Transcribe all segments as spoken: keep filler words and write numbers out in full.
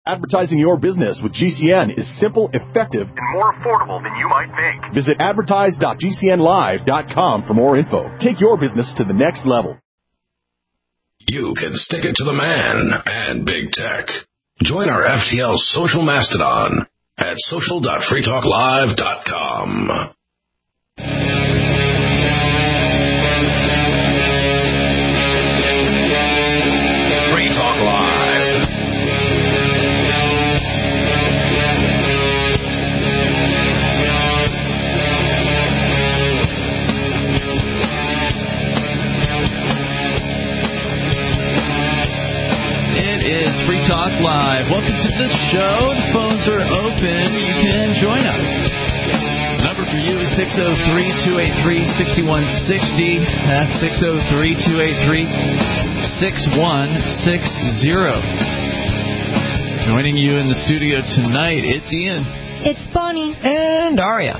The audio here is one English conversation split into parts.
Advertising your business with G C N is simple, effective, and more affordable than you might think. Visit advertise dot g c n live dot com for more info. Take your business to the next level. You can stick it to the man and big tech. Join our F T L social mastodon at social dot free talk live dot com. Free Talk Live. It is Free Talk Live. Welcome to the show. The phones are open. You can join us. Number for you is six oh three, two eight three, six one six oh. That's six oh three, two eight three, six one six oh. Joining you in the studio tonight, it's Ian. It's Bonnie. And Aria.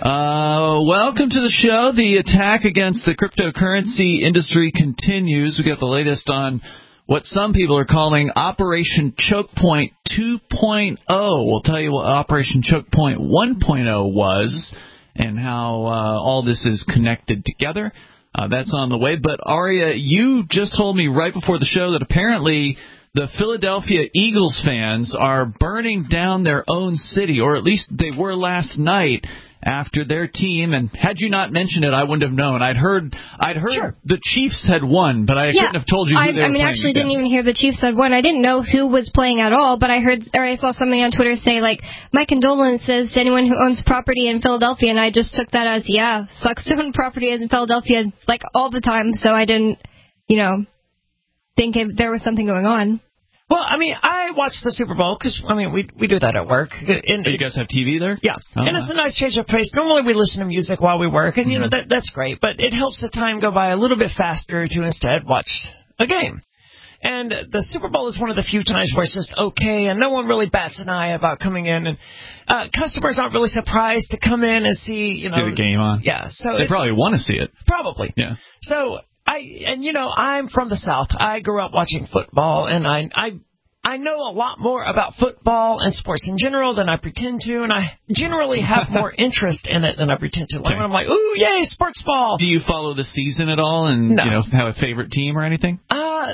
Uh, welcome to the show. The attack against the cryptocurrency industry continues. We got the latest on what some people are calling Operation Choke Point two point oh. We'll tell you what Operation Choke Point one point oh was and how uh, all this is connected together. Uh, that's on the way. But, Aria, you just told me right before the show that apparently the Philadelphia Eagles fans are burning down their own city, or at least they were last night, after their team, and had you not mentioned it, I wouldn't have known. I'd heard I'd heard sure. the Chiefs had won, but I yeah, couldn't have told you who I, they were I mean, playing actually against. didn't even hear the Chiefs had won. I didn't know who was playing at all, but I heard, or I saw something on Twitter say, like, my condolences to anyone who owns property in Philadelphia, and I just took that as, yeah, sucks to own property in Philadelphia, like, all the time, so I didn't, you know, think it, there was something going on. Well, I mean, I watch the Super Bowl because, I mean, we we do that at work. And you guys have T V there? Yeah. Oh, and it's a nice change of pace. Normally we listen to music while we work, and, mm-hmm. you know, that that's great. But it helps the time go by a little bit faster to instead watch a game. And the Super Bowl is one of the few times where it's just okay, and no one really bats an eye about coming in. And uh, customers aren't really surprised to come in and see, you know. See the game on. Yeah. So they probably want to see it. Probably. Yeah. So, I, and, you know, I'm from the South. I grew up watching football, and I, I, I know a lot more about football and sports in general than I pretend to, and I generally have more interest in it than I pretend to. Like okay. when I'm like, ooh, yay, sports ball. Do you follow the season at all and, no. you know, have a favorite team or anything? Uh,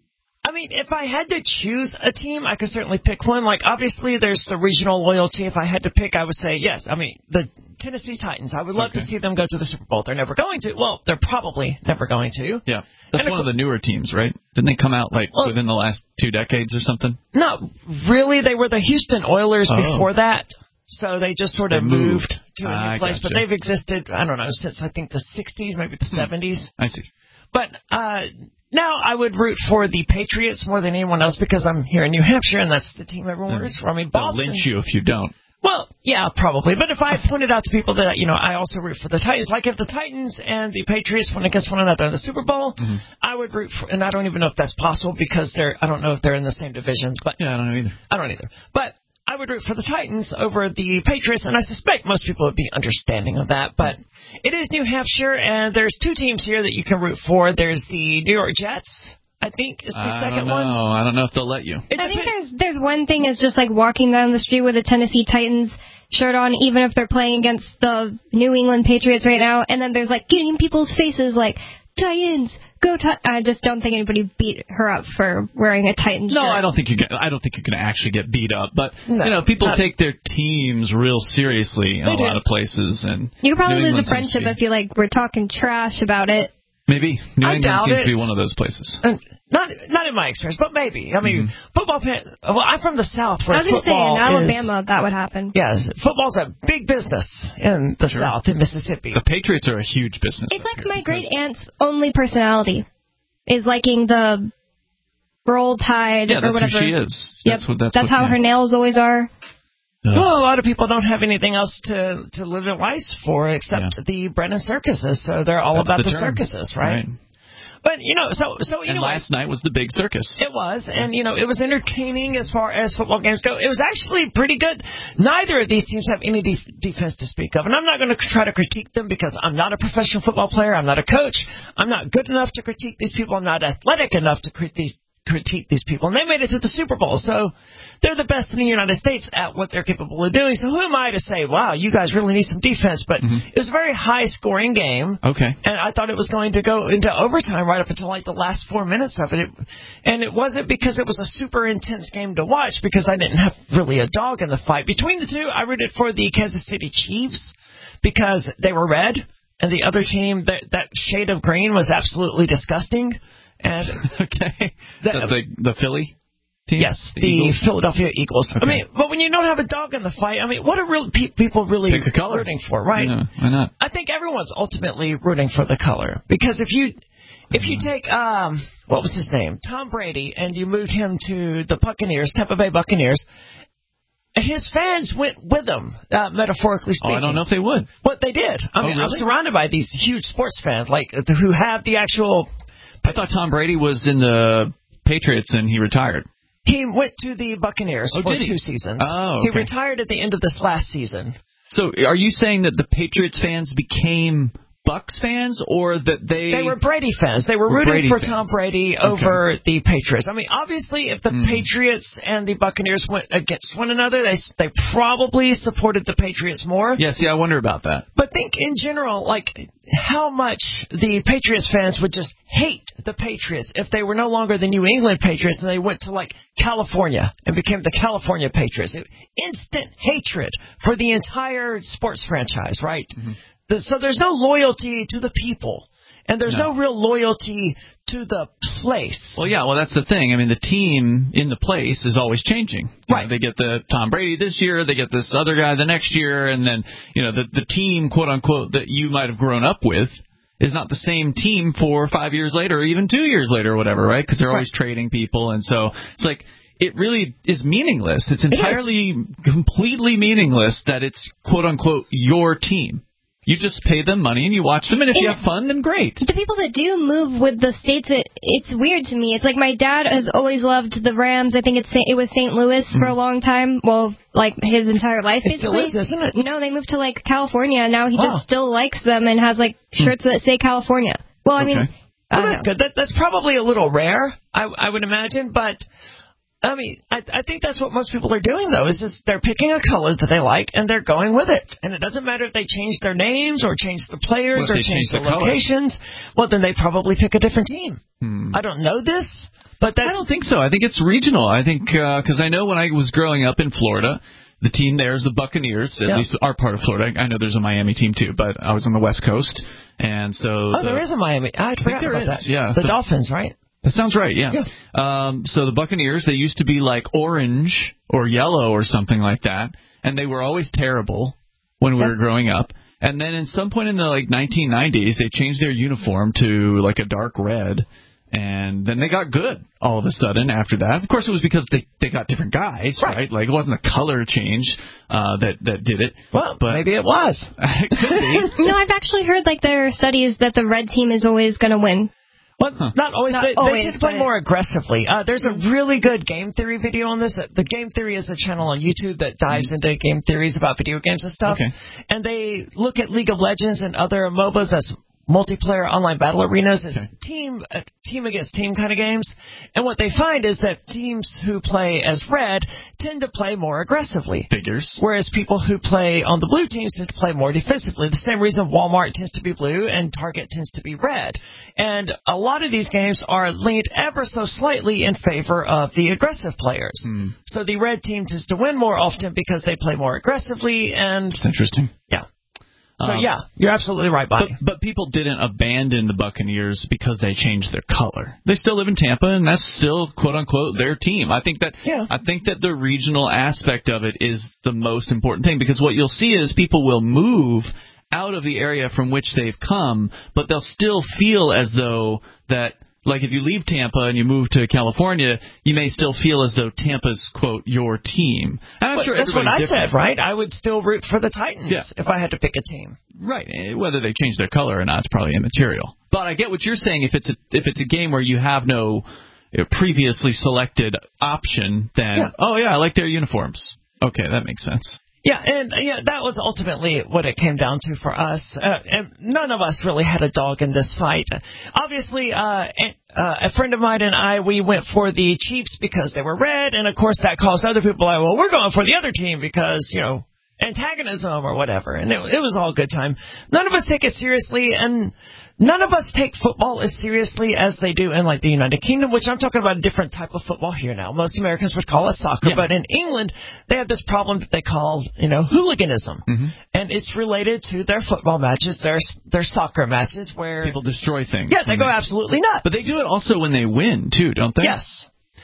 I mean, if I had to choose a team, I could certainly pick one. Like, obviously, there's the regional loyalty. If I had to pick, I would say, yes, I mean, the Tennessee Titans. I would love okay. to see them go to the Super Bowl. They're never going to. Well, they're probably never going to. Yeah. That's and one of the newer teams, right? Didn't they come out, like, well, within the last two decades or something? No, really. They were the Houston Oilers oh. before that. So they just sort of they moved. moved to a new I place. gotcha. But they've existed, I don't know, since I think the sixties, maybe the hmm. seventies. I see. But uh, now I would root for the Patriots more than anyone else because I'm here in New Hampshire, and that's the team everyone mm. roots for. I mean, They'll Boston. lynch you if you don't. Well, yeah, probably. But if I pointed out to people that, you know, I also root for the Titans, like if the Titans and the Patriots went against one another in the Super Bowl, mm-hmm. I would root for, and I don't even know if that's possible because they're, I don't know if they're in the same division. But yeah, I don't know either. I don't either. But I would root for the Titans over the Patriots, and I suspect most people would be understanding of that. But it is New Hampshire, and there's two teams here that you can root for. There's the New York Jets. I think is the I second don't know. one. I don't know if they'll let you. I think there's there's one thing is just like walking down the street with a Tennessee Titans shirt on, even if they're playing against the New England Patriots right now, and then there's like getting in people's faces like Titans, go Titans. I just don't think anybody beat her up for wearing a Titans no, shirt. No, I don't think you get. I don't think you can actually get beat up, but no, you know, people not, take their teams real seriously in a do. lot of places, and you could probably New lose England a friendship be, if you like were talking trash about it. Maybe New I England doubt seems it. to be one of those places. Uh, not, not in my experience, but maybe. I mean, mm-hmm. football. Well, I'm from the South, where I was going to say football in Alabama is, that would happen. Yes, football's a big business in the sure. South, in Mississippi. The Patriots are a huge business. It's like my great aunt's only personality is liking the Roll Tide yeah, or whatever. Yeah, that's who she is. Yep. That's what. That's, that's what, how yeah. her nails always are. Ugh. Well, a lot of people don't have anything else to, to live their lives for except yeah. the Brennan circuses, so they're all that's about the, the term. circuses, right? right? But, you know, so, so you and know. last night was the big circus. It was, and, you know, it was entertaining as far as football games go. It was actually pretty good. Neither of these teams have any def- defense to speak of, and I'm not going to try to critique them because I'm not a professional football player. I'm not a coach. I'm not good enough to critique these people. I'm not athletic enough to critique critique these people. And they made it to the Super Bowl, so they're the best in the United States at what they're capable of doing. So who am I to say, wow, you guys really need some defense? But mm-hmm. it was a very high-scoring game. Okay. And I thought it was going to go into overtime right up until like the last four minutes of it. it. And it wasn't because it was a super intense game to watch, because I didn't have really a dog in the fight. Between the two, I rooted for the Kansas City Chiefs because they were red, and the other team, that, that shade of green was absolutely disgusting. And okay. The, the, the Philly? Team? Yes, the, the Philadelphia Eagles. Okay. I mean, but when you don't have a dog in the fight, I mean, what are real pe- people really Pick a color. rooting for, right? Yeah, why not? I think everyone's ultimately rooting for the color, because if you if you take um what was his name, Tom Brady, and you moved him to the Buccaneers, Tampa Bay Buccaneers, his fans went with him, uh, metaphorically speaking. Oh, I don't know if they would. But they did. I oh, mean, really? I'm surrounded by these huge sports fans, like who have the actual. I thought Tom Brady was in the Patriots and he retired. He went to the Buccaneers oh, for did he? two seasons. Oh, okay. He retired at the end of this last season. So are you saying that the Patriots fans became Bucs fans, or that they... They were Brady fans. They were, were rooting Brady for fans. Tom Brady over okay. the Patriots. I mean, obviously, if the mm. Patriots and the Buccaneers went against one another, they they probably supported the Patriots more. Yeah, see, I wonder about that. But think in general, like, how much the Patriots fans would just hate the Patriots if they were no longer the New England Patriots and they went to, like, California and became the California Patriots. It, instant hatred for the entire sports franchise, right? Mm-hmm. So there's no loyalty to the people, and there's no. no real loyalty to the place. Well, yeah, well, that's the thing. I mean, the team in the place is always changing. You right. know, they get the Tom Brady this year, they get this other guy the next year, and then, you know, the, the team, quote-unquote, that you might have grown up with is not the same team four or five years later, or even two years later or whatever, right? Because they're always right. trading people, and so it's like... It really is meaningless. It's entirely, it completely meaningless that it's, quote-unquote, your team. You just pay them money and you watch them, and if and you have fun, then great. The people that do move with the states, it, it's weird to me. It's like my dad has always loved the Rams. I think it's it was Saint Louis mm. for a long time. Well, like his entire life, it basically. Still is, isn't it? No, they moved to like California, and now he wow. just still likes them and has like shirts mm. that say California. Well, I okay. mean, well, that's good. That, that's probably a little rare, I, I would imagine, but. I mean, I, I think that's what most people are doing, though, is just they're picking a color that they like, and they're going with it. And it doesn't matter if they change their names or change the players or change, change the, the locations. Well, then they probably pick a different team. Hmm. I don't know this, but that's... I don't think so. I think it's regional. I think, because uh, I know when I was growing up in Florida, the team there is the Buccaneers, at yeah. least our part of Florida. I know there's a Miami team, too, but I was on the West Coast, and so... Oh, the, there is a Miami. I, I forgot about is, that. Yeah. The, the Dolphins, right? That sounds right, yeah. yeah. Um, so the Buccaneers, they used to be like orange or yellow or something like that, and they were always terrible when we yeah. were growing up. And then at some point in the like nineteen nineties, they changed their uniform to like a dark red, and then they got good all of a sudden after that. Of course, it was because they, they got different guys, right. right? Like it wasn't the color change uh, that that did it. Well, but maybe it was. It could be. No, I've actually heard like there are studies that the red team is always going to win. Well, huh. not always. Not they, always, they tend to play more aggressively. Uh, there's a really good game theory video on this. The Game Theory is a channel on YouTube that dives into game theories about video games and stuff. Okay. And they look at League of Legends and other M O B As as multiplayer online battle arenas. It's okay. team uh, team against team kind of games. And what they find is that teams who play as red tend to play more aggressively. Figures. Whereas people who play on the blue teams tend to play more defensively. The same reason Walmart tends to be blue and Target tends to be red. And a lot of these games are leaned ever so slightly in favor of the aggressive players. Hmm. So the red team tends to win more often because they play more aggressively. And that's interesting. Yeah. So, um, yeah, you're absolutely right, Bonnie. But, but people didn't abandon the Buccaneers because they changed their color. They still live in Tampa, and that's still, quote-unquote, their team. I think that yeah. I think that the regional aspect of it is the most important thing, because what you'll see is people will move out of the area from which they've come, but they'll still feel as though that... Like, if you leave Tampa and you move to California, you may still feel as though Tampa's, quote, your team. And I'm but sure that's what I different. said, right? I would still root for the Titans yeah. if I had to pick a team. Right. Whether they change their color or not is probably immaterial. But I get what you're saying. If it's a, if it's a game where you have no you know, previously selected option, then, yeah. oh, yeah, I like their uniforms. Okay, that makes sense. Yeah, and yeah, that was ultimately what it came down to for us. Uh, and none of us really had a dog in this fight. Obviously, uh, uh, a friend of mine and I, we went for the Chiefs because they were red, and of course that caused other people like, well, we're going for the other team because, you know, antagonism or whatever. And it, it was all a good time. None of us take it seriously, and none of us take football as seriously as they do in, like, the United Kingdom, which I'm talking about a different type of football here now. Most Americans would call it soccer, yeah. But in England, they have this problem that they call, you know, hooliganism. Mm-hmm. And it's related to their football matches, their their soccer matches, where people destroy things. Yeah, they go absolutely nuts. But they do it also when they win, too, don't they? Yes.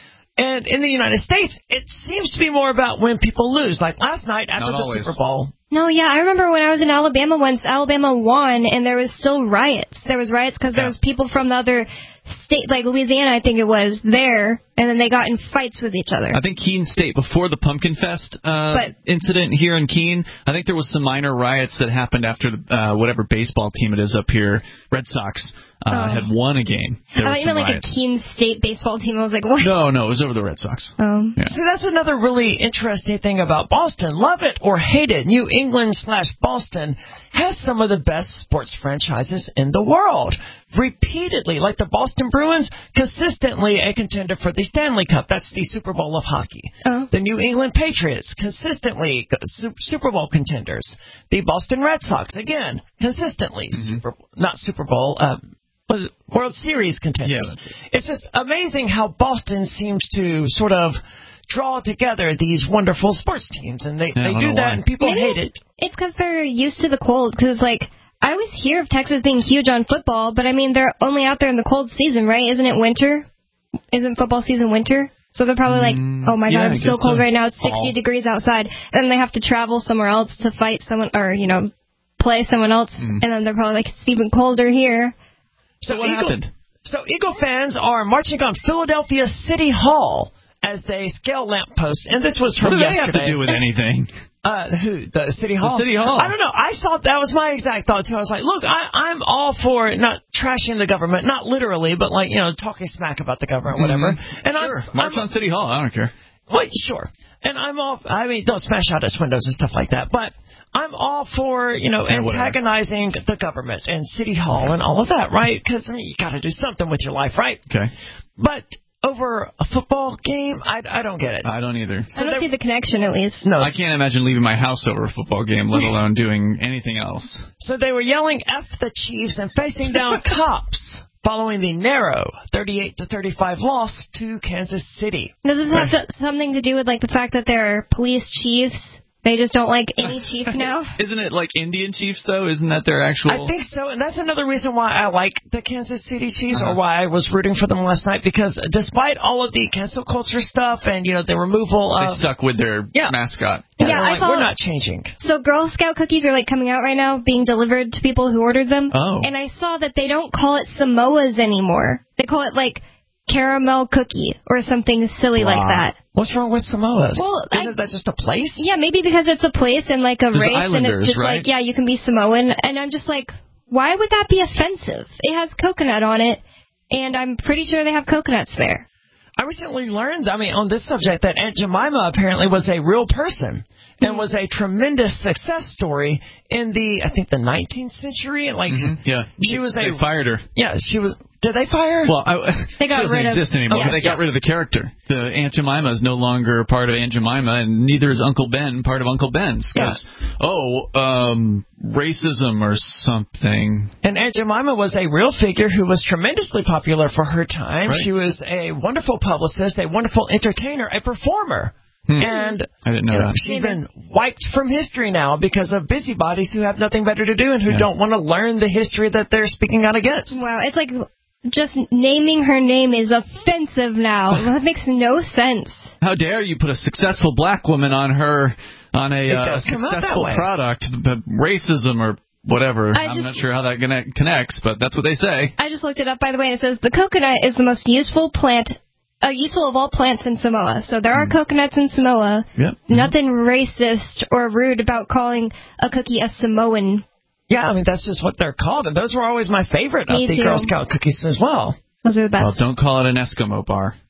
And in the United States, it seems to be more about when people lose. Like last night after Not the always. Super Bowl. No, yeah, I remember when I was in Alabama once, Alabama won, and there was still riots. There was riots because yeah. there was people from the other state, like Louisiana, I think it was, there, and then they got in fights with each other. I think Keene State, before the Pumpkin Fest uh, but, incident here in Keene, I think there was some minor riots that happened after the, uh, whatever baseball team it is up here, Red Sox, uh, oh. had won a game. There I thought you meant like a Keene State baseball team. I was like, what? No, no, it was over the Red Sox. Oh. Yeah. So that's another really interesting thing about Boston. Love it or hate it, New England slash Boston has some of the best sports franchises in the world. Repeatedly, like the Boston Bruins, consistently a contender for the Stanley Cup. That's the Super Bowl of hockey. Oh. The New England Patriots, consistently Super Bowl contenders. The Boston Red Sox, again, consistently mm-hmm. Super not Super Bowl, uh, was it World Series contenders. Yeah, it's just amazing how Boston seems to sort of draw together these wonderful sports teams, and they, yeah, they do that, why. And people Maybe hate it. It's because they're used to the cold, because, like, I always hear of Texas being huge on football, but, I mean, they're only out there in the cold season, right? Isn't it winter? Isn't football season winter? So they're probably like, oh, my yeah, God, I'm so cold so. right now. It's sixty oh. degrees outside. And then they have to travel somewhere else to fight someone, or, you know, play someone else, mm. and then they're probably like, it's even colder here. So what Eagle, happened? So Eagle fans are marching on Philadelphia City Hall as they scale lampposts, and this was from what do yesterday. What do they have to do with anything? Uh, who? The City Hall? The City Hall. I don't know. I saw that was my exact thought, too. I was like, look, I, I'm all for not trashing the government, not literally, but like, you know, talking smack about the government, whatever. Mm-hmm. And sure. I'm, March I'm, on City Hall. I don't care. Well, sure. And I'm all, I mean, don't smash out its windows and stuff like that, but I'm all for, you know, yeah, antagonizing whatever. the government and City Hall and all of that, right? Because, I mean, you got to do something with your life, right? Okay. But over a football game, I, I don't get it. I don't either. So I don't see the connection, at least. No, I can't imagine leaving my house over a football game, let alone doing anything else. So they were yelling F the Chiefs and facing down cops following the narrow thirty-eight to thirty-five loss to Kansas City. Does this have to, something to do with like the fact that there are police chiefs? They just don't like any chief now? Isn't it like Indian Chiefs, though? Isn't that their actual... I think so, and that's another reason why I like the Kansas City Chiefs, uh-huh. or why I was rooting for them last night, because despite all of the cancel culture stuff and, you know, the removal of... They stuck with their yeah. mascot. Yeah, yeah I like, thought, we're not changing. So Girl Scout cookies are, like, coming out right now, being delivered to people who ordered them. Oh. And I saw that they don't call it Samoas anymore. They call it, like, caramel cookie or something silly wow. like that. What's wrong with Samoas? Well, Isn't I, that just a place? Yeah, maybe because it's a place and like a There's race, and it's just right? like, yeah, you can be Samoan. And I'm just like, why would that be offensive? It has coconut on it, and I'm pretty sure they have coconuts there. I recently learned, I mean, on this subject, that Aunt Jemima apparently was a real person and was a tremendous success story in the, I think, the nineteenth century. Like, mm-hmm. yeah, she was they a fired her. Yeah, she was. Did they fire her? Well, I, they got she doesn't rid exist of, anymore. okay. But they got rid of the character. The Aunt Jemima is no longer part of Aunt Jemima, and neither is Uncle Ben part of Uncle Ben's. Because yeah. oh, um, racism or something. And Aunt Jemima was a real figure who was tremendously popular for her time. Right. She was a wonderful publicist, a wonderful entertainer, a performer. Hmm. And I didn't know you know, that. she's been wiped from history now because of busybodies who have nothing better to do and who yeah. don't want to learn the history that they're speaking out against. Wow, it's like just naming her name is offensive now. That makes no sense. How dare you put a successful black woman on her on a uh, successful product, but racism or whatever. I I'm just, not sure how that connect, connects, but that's what they say. I just looked it up, by the way, and it says the coconut is the most useful plant Uh, useful of all plants in Samoa. So there are mm. coconuts in Samoa. Yep. Nothing mm. racist or rude about calling a cookie a Samoan. Yeah, I mean, that's just what they're called. And those were always my favorite Me of the too. Girl Scout cookies as well. Those are the best. Well, don't call it an Eskimo bar.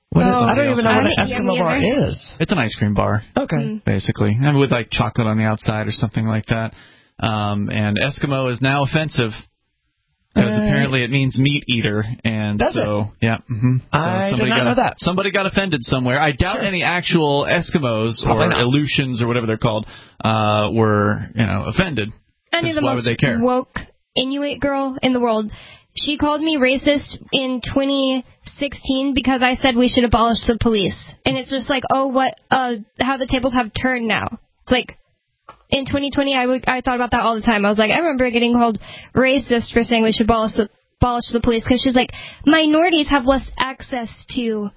What is Oh, I don't even know I what an don't- Eskimo yeah, bar me is. It's an ice cream bar. Okay. Mm. Basically, I mean, with like chocolate on the outside or something like that. Um, and Eskimo is now offensive because Uh, apparently it means meat eater, and Does so yeah. Mm-hmm. So I did somebody not got know that. Somebody got offended somewhere. I doubt Sure. any actual Eskimos Probably or not. Aleutians or whatever they're called uh, were you know offended. I knew 'Cause the why most would they care? woke Inuit girl in the world. She called me racist in twenty sixteen because I said we should abolish the police. And it's just like, oh, what, uh, how the tables have turned now. It's like, in twenty twenty, I, w- I thought about that all the time. I was like, I remember getting called racist for saying we should abolish the, abolish the police, because she's like, minorities have less access to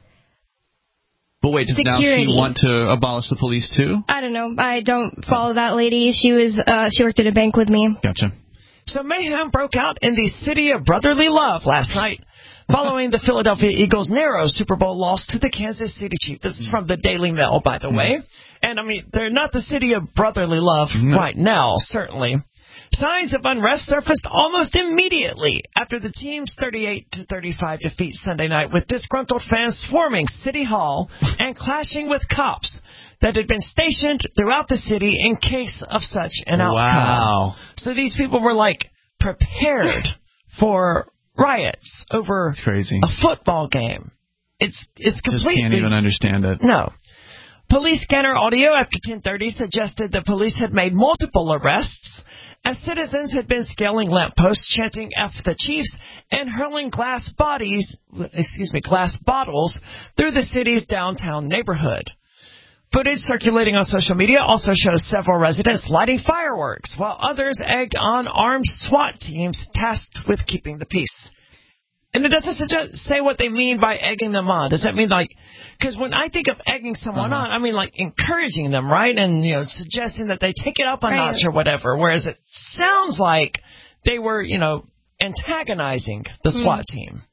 But wait, does now security. she want to abolish the police too? I don't know. I don't follow that lady. She was, uh, she worked at a bank with me. Gotcha. So mayhem broke out in the city of brotherly love last night following the Philadelphia Eagles' narrow Super Bowl loss to the Kansas City Chiefs. This is from the Daily Mail, by the way. And, I mean, they're not the city of brotherly love No. right now, certainly. Signs of unrest surfaced almost immediately after the team's thirty-eight to thirty-five defeat Sunday night, with disgruntled fans swarming City Hall and clashing with cops that had been stationed throughout the city in case of such an outcome. Wow. So these people were, like, prepared for riots over It's crazy. a football game. It's it's Just completely... can't even understand it. No. Police scanner audio after ten thirty suggested the police had made multiple arrests as citizens had been scaling lampposts, chanting F the Chiefs, and hurling glass bodies, excuse me, glass bottles through the city's downtown neighborhood. Footage circulating on social media also shows several residents lighting fireworks, while others egged on armed SWAT teams tasked with keeping the peace. And it doesn't suggest, say what they mean by egging them on. Does that mean, like, because when I think of egging someone Uh-huh. on, I mean, like, encouraging them, right? And, you know, suggesting that they take it up a Right. notch or whatever. Whereas it sounds like they were, you know, antagonizing the SWAT team.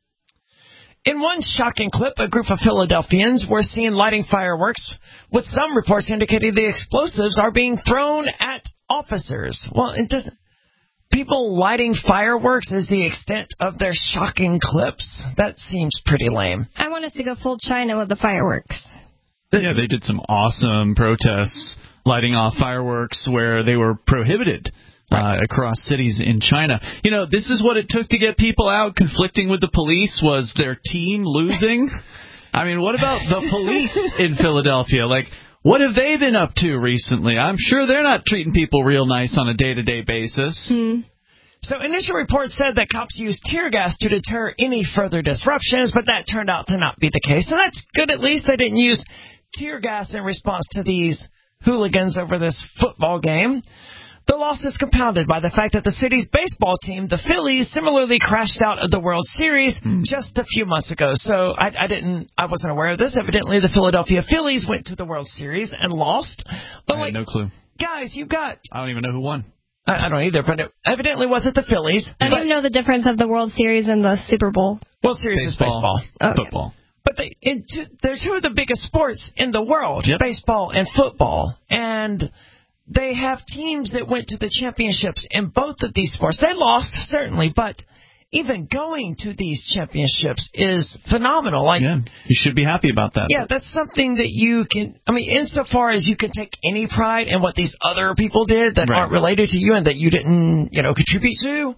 In one shocking clip, a group of Philadelphians were seen lighting fireworks, with some reports indicating the explosives are being thrown at officers. Well, it doesn't... People lighting fireworks is the extent of their shocking clips? That seems pretty lame. I want us to go full China with the fireworks. Yeah, they did some awesome protests lighting off fireworks where they were prohibited uh, across cities in China. You know, this is what it took to get people out conflicting with the police, was their team losing. I mean, what about the police in Philadelphia? Like, what have they been up to recently? I'm sure they're not treating people real nice on a day-to-day basis. Hmm. So initial reports said that cops used tear gas to deter any further disruptions, but that turned out to not be the case. So that's good. At least they didn't use tear gas in response to these hooligans over this football game. The loss is compounded by the fact that the city's baseball team, the Phillies, similarly crashed out of the World Series just a few months ago. So I, I didn't, I wasn't aware of this. Evidently, the Philadelphia Phillies went to the World Series and lost. But I like, had no clue. guys, you got. I don't even know who won. I, I don't either, but it evidently wasn't the Phillies. I don't but- even know the difference of the World Series and the Super Bowl. World Series is baseball. Okay. Football. But they, in two, they're two of the biggest sports in the world, Yep. baseball and football. And they have teams that went to the championships in both of these sports. They lost, certainly, but even going to these championships is phenomenal. Like, Yeah, you should be happy about that. yeah, that's something that you can, I mean, insofar as you can take any pride in what these other people did that Right. aren't related to you and that you didn't, you know, contribute to.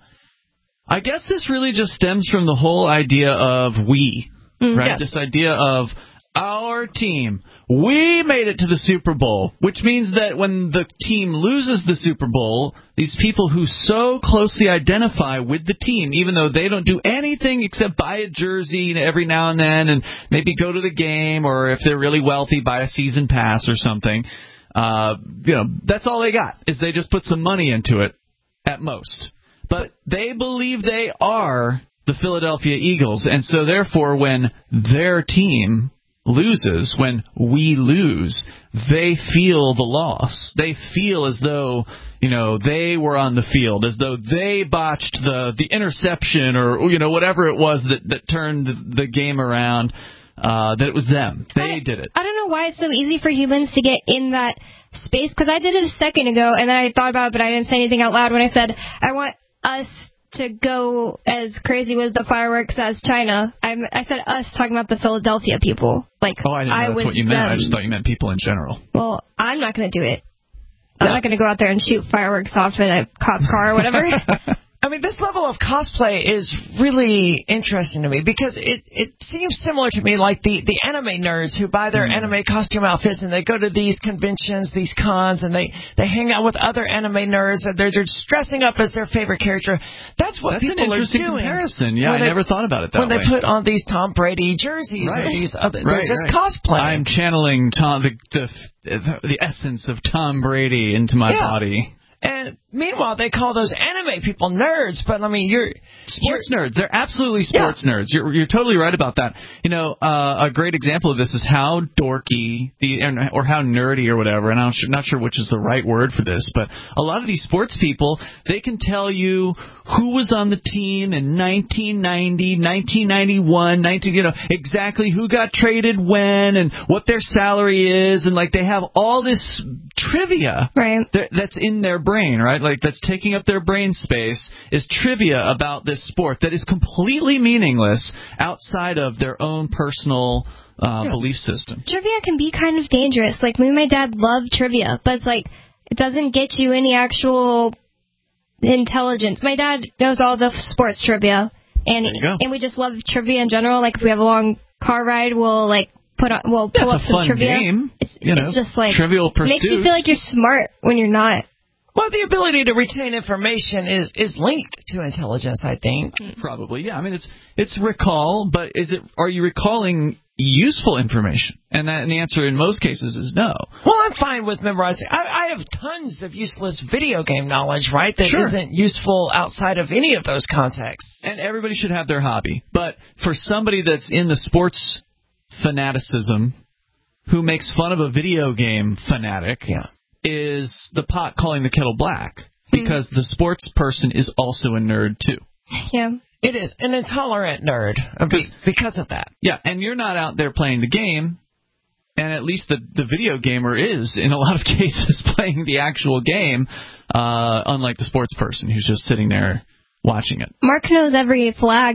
I guess this really just stems from the whole idea of we, right? Yes. This idea of our team. We made it to the Super Bowl, which means that when the team loses the Super Bowl, these people who so closely identify with the team, even though they don't do anything except buy a jersey every now and then and maybe go to the game, or if they're really wealthy, buy a season pass or something, uh, you know, that's all they got, is they just put some money into it at most. But they believe they are the Philadelphia Eagles, and so therefore when their team loses, when we lose, they feel the loss. They feel as though, you know, they were on the field, as though they botched the, the interception or, you know, whatever it was that, that turned the, the game around, uh, that it was them. They I, did it. I don't know why it's so easy for humans to get in that space, because I did it a second ago, and then I thought about it, but I didn't say anything out loud when I said, I want us to go as crazy with the fireworks as China. I'm, I said us talking about the Philadelphia people. Like, oh, I didn't know I that's was what you meant. them. I just thought you meant people in general. Well, I'm not going to do it. I'm yeah. not going to go out there and shoot fireworks off in a cop car or whatever. I mean, this level of cosplay is really interesting to me because it, it seems similar to me like the, the anime nerds who buy their mm. anime costume outfits and they go to these conventions, these cons, and they, they hang out with other anime nerds and they're just dressing up as their favorite character. That's what That's people an interesting are doing. Comparison. Yeah, I they, never thought about it that when way. When they put on these Tom Brady jerseys right. or these other, right, they're just right. cosplaying. I'm channeling Tom, the, the, the essence of Tom Brady into my yeah. body. And meanwhile, they call those anime people nerds, but I mean, you're sports you're, nerds. They're absolutely sports yeah. nerds. You're you're totally right about that. You know, uh, a great example of this is how dorky the or how nerdy or whatever. And I'm not sure which is the right word for this, but a lot of these sports people, they can tell you who was on the team in nineteen ninety, nineteen ninety-one, nineteen, you know, exactly who got traded when and what their salary is, and like they have all this trivia right. that, that's in their brain, right? Like that's taking up their brain space is trivia about this sport that is completely meaningless outside of their own personal uh, yeah. belief system. Trivia can be kind of dangerous. Like me and my dad love trivia, but it's like it doesn't get you any actual intelligence. My dad knows all the sports trivia, and and we just love trivia in general. Like if we have a long car ride, we'll like put on, we'll pull yeah, up some trivia. Game. It's, you know, it's just like Trivial Pursuit. It makes you feel like you're smart when you're not. Well, the ability to retain information is, is linked to intelligence, I think. Probably, yeah. I mean, it's it's recall, but is it? Are you recalling useful information? And that, and the answer in most cases is no. Well, I'm fine with memorizing. I, I have tons of useless video game knowledge, right? That sure. isn't useful outside of any of those contexts. And everybody should have their hobby. But for somebody that's in the sports fanaticism, who makes fun of a video game fanatic, yeah. is the pot calling the kettle black, because mm. the sports person is also a nerd too. Yeah. It is an intolerant nerd because of that. Yeah, and you're not out there playing the game, and at least the, the video gamer is, in a lot of cases, playing the actual game, uh, unlike the sports person who's just sitting there watching it. Mark knows every flag.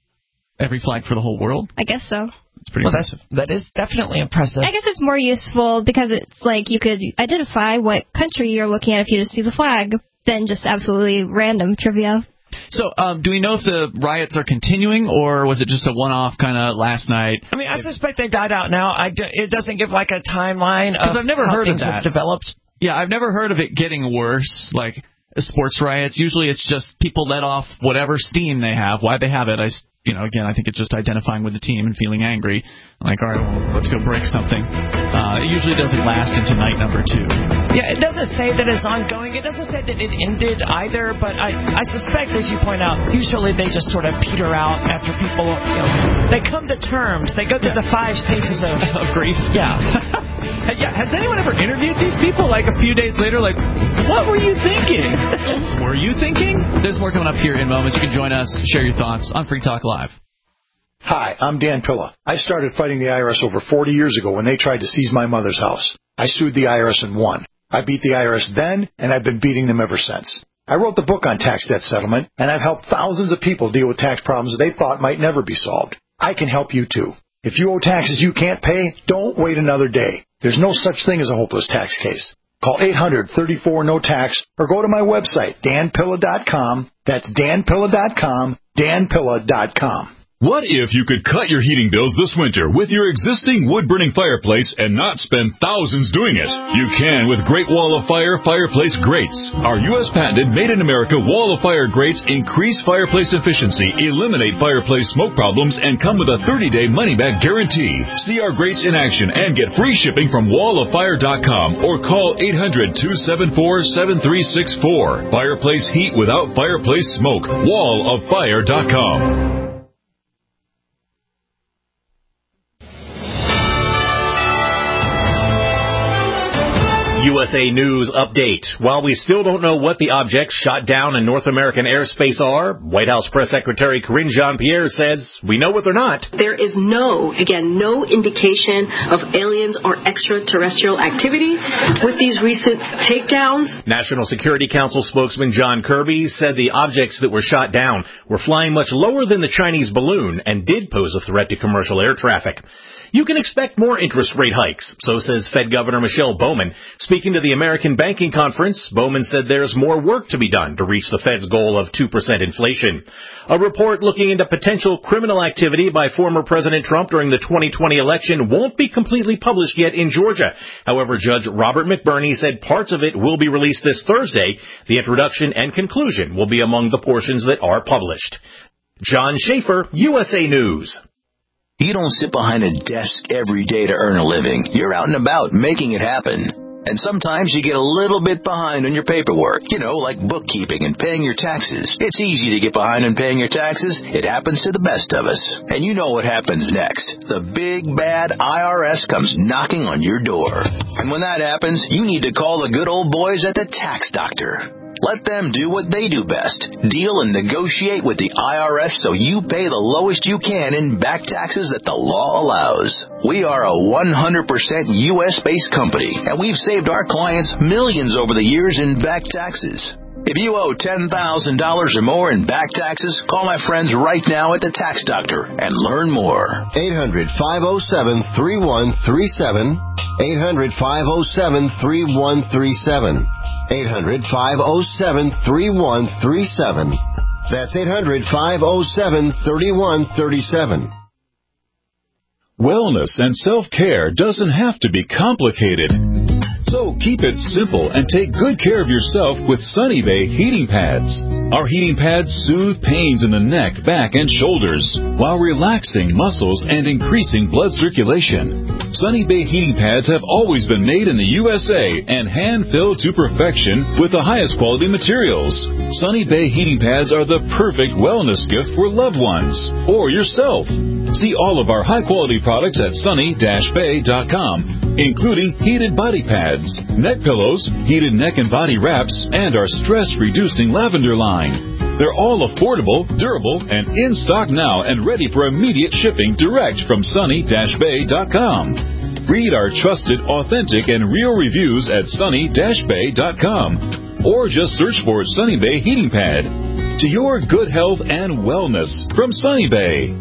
Every flag for the whole world? I guess so. It's pretty well, impressive. That's, that is definitely impressive. I guess it's more useful because it's like you could identify what country you're looking at if you just see the flag than just absolutely random trivia. So, um, do we know if the riots are continuing, or was it just a one-off kind of last night? I mean, I suspect they died out now. I do, it doesn't give like a timeline of I've never how heard things of that. have developed. Yeah, I've never heard of it getting worse, like sports riots. Usually it's just people let off whatever steam they have. Why they have it, I, you know, again, I think it's just identifying with the team and feeling angry. Like, all right, well, let's go break something. Uh, it usually doesn't last into night number two. Yeah, it doesn't say that it's ongoing. It doesn't say that it ended either, but I, I suspect, as you point out, usually they just sort of peter out after people, you know, they come to terms. They go through yeah. the five stages of, of grief. Yeah. Yeah. Has anyone ever interviewed these people, like, a few days later, like, what were you thinking? Were you thinking? There's more coming up here in moments. You can join us, share your thoughts on Free Talk Live. Hi, I'm Dan Pilla. I started fighting the I R S over forty years ago when they tried to seize my mother's house. I sued the I R S and won. I beat the I R S then, and I've been beating them ever since. I wrote the book on tax debt settlement, and I've helped thousands of people deal with tax problems they thought might never be solved. I can help you, too. If you owe taxes you can't pay, don't wait another day. There's no such thing as a hopeless tax case. Call eight hundred, thirty-four, no tax or go to my website, dan pilla dot com. That's dan pilla dot com, dan pilla dot com. What if you could cut your heating bills this winter with your existing wood-burning fireplace and not spend thousands doing it? You can with Great Wall of Fire Fireplace Grates. Our U S patented made-in-America Wall of Fire grates increase fireplace efficiency, eliminate fireplace smoke problems, and come with a thirty-day money-back guarantee. See our grates in action and get free shipping from wall of fire dot com or call eight hundred, two seven four, seven three six four. Fireplace heat without fireplace smoke. wall of fire dot com. U S A News update. While we still don't know what the objects shot down in North American airspace are, White House Press Secretary Karine Jean-Pierre says we know what they're not. There is no, again, no indication of aliens or extraterrestrial activity with these recent takedowns. National Security Council spokesman John Kirby said the objects that were shot down were flying much lower than the Chinese balloon and did pose a threat to commercial air traffic. You can expect more interest rate hikes, so says Fed Governor Michelle Bowman. Speaking to the American Banking Conference, Bowman said there's more work to be done to reach the Fed's goal of two percent inflation. A report looking into potential criminal activity by former President Trump during the twenty twenty election won't be completely published yet in Georgia. However, Judge Robert McBurney said parts of it will be released this Thursday. The introduction and conclusion will be among the portions that are published. John Schaefer, U S A News. You don't sit behind a desk every day to earn a living. You're out and about making it happen. And sometimes you get a little bit behind on your paperwork, you know, like bookkeeping and paying your taxes. It's easy to get behind on paying your taxes. It happens to the best of us. And you know what happens next. The big, bad I R S comes knocking on your door. And when that happens, you need to call the good old boys at the Tax Doctor. Let them do what they do best. Deal and negotiate with the I R S so you pay the lowest you can in back taxes that the law allows. We are a one hundred percent U S-based company, and we've saved our clients millions over the years in back taxes. If you owe ten thousand dollars or more in back taxes, call my friends right now at the Tax Doctor and learn more. eight hundred, five oh seven, three one three seven. eight hundred, five oh seven, three one three seven. eight hundred, five oh seven, three one three seven. That's eight hundred, five oh seven, three one three seven. Wellness and self-care doesn't have to be complicated. So keep it simple and take good care of yourself with Sunny Bay heating pads. Our heating pads soothe pains in the neck, back, and shoulders while relaxing muscles and increasing blood circulation. Sunny Bay heating pads have always been made in the U S A and hand-filled to perfection with the highest quality materials. Sunny Bay heating pads are the perfect wellness gift for loved ones or yourself. See all of our high-quality products at sunny dash bay dot com, including heated body pads, neck pillows, heated neck and body wraps, and our stress-reducing lavender line. They're all affordable, durable, and in stock now and ready for immediate shipping direct from sunny dash bay dot com. Read our trusted, authentic, and real reviews at sunny dash bay dot com, or just search for Sunny Bay Heating Pad. To your good health and wellness from Sunny Bay.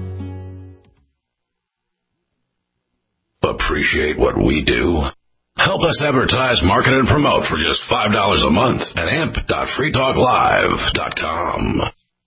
Appreciate what we do? Help us advertise, market, and promote for just five dollars a month at amp dot free talk live dot com.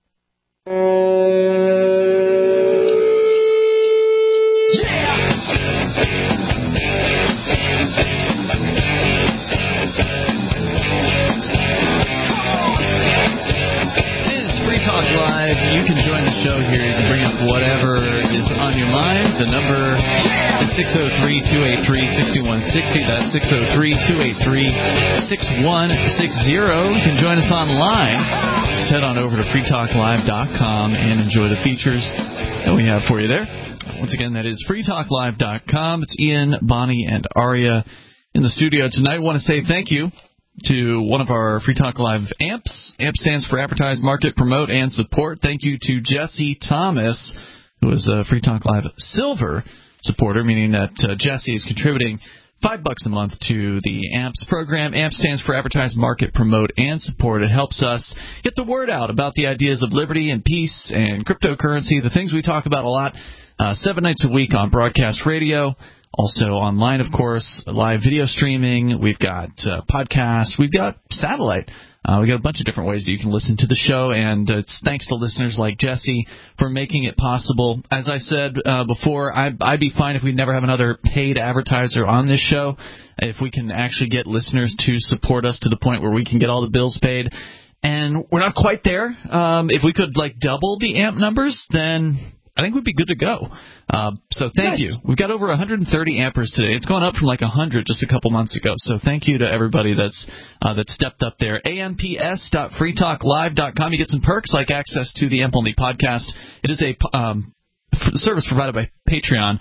Talk Live. You can join the show here. You can bring up whatever is on your mind. The number is six oh three, two eight three, six one six oh. That's six oh three, two eight three, six one six oh. You can join us online. Just head on over to free talk live dot com and enjoy the features that we have for you there. Once again, that is free talk live dot com. It's Ian, Bonnie, and Aria in the studio tonight. I want to say thank you to one of our Free Talk Live amps. AMP stands for Advertise, Market, Promote, and Support. Thank you to Jesse Thomas, who is a Free Talk Live Silver supporter, meaning that uh, Jesse is contributing five bucks a month to the AMPS program. AMP stands for Advertise, Market, Promote, and Support. It helps us get the word out about the ideas of liberty and peace and cryptocurrency, the things we talk about a lot, uh, seven nights a week on broadcast radio. Also online, of course, live video streaming. We've got uh, podcasts. We've got satellite. Uh, we've got a bunch of different ways that you can listen to the show, and uh, it's thanks to listeners like Jesse for making it possible. As I said uh, before, I, I'd be fine if we never have another paid advertiser on this show, if we can actually get listeners to support us to the point where we can get all the bills paid. And we're not quite there. Um, if we could, like, double the AMP numbers, then I think we'd be good to go. Uh, so thank nice. you. We've got over one hundred thirty ampers today. It's gone up from like one hundred just a couple months ago. So thank you to everybody that's uh, that stepped up there. A M P S dot free talk live dot com. You get some perks like access to the A M P Only podcast. It is a um, service provided by Patreon.